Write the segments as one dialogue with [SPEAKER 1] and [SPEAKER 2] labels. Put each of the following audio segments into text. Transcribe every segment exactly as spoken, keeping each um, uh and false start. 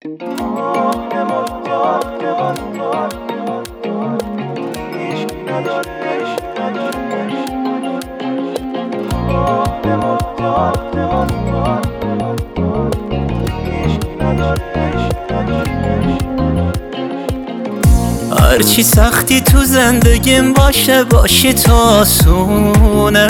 [SPEAKER 1] هرچی سختی تو زندگیم باشه باشی تو آسونه،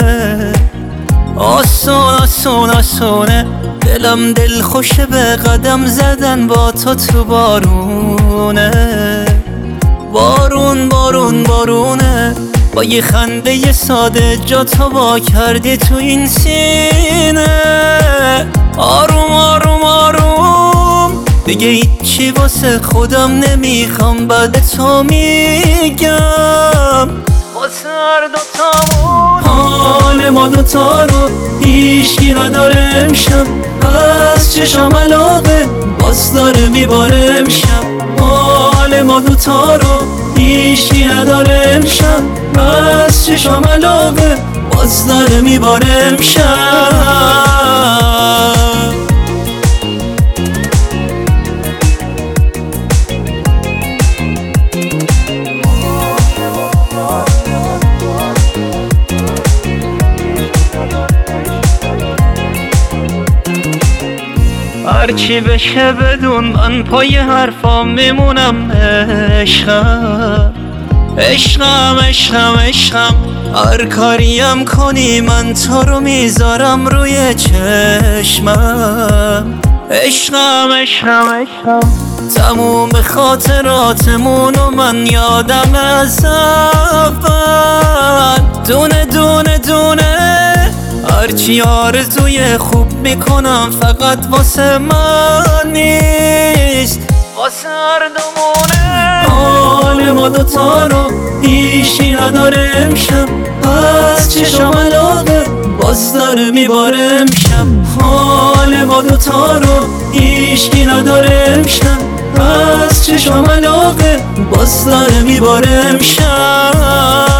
[SPEAKER 1] آسون آسون آسونه. دلم دل خوشه به قدم زدن با تو تو بارونه، بارون بارون بارونه. با یه خنده یه ساده جا تو وا کردی تو این سینه. آروم آروم آروم دیگه هیچی واسه خودم نمیخوام، بعد تو میگم واسه هر دوتامون. حال ما دوتا رو هیچکی نداره امشب، از چشم علاقه باز داره میباره امشب. حال ما دوتا رو هیچکی نداره امشب، از چشم علاقه باز داره میباره امشب. هرچی بشه بدون من پای حرفام میمونم. عشقم عشقم عشقم عشقم، هر کاریم کنی من تو رو میذارم روی چشمم. عشقم عشقم عشقم، تموم خاطراتمون و من یادم از اول. دونه دونه دونه هرچی آرزوی خوب میکنم فقط واسه من نیست، واسه هر دومونه. حال ما دوتا رو هیچی نداره امشب، از چشم علاقه باز داره میباره امشب. حال ما دوتا رو هیچی نداره امشب، از چشم علاقه باز داره میباره امشب.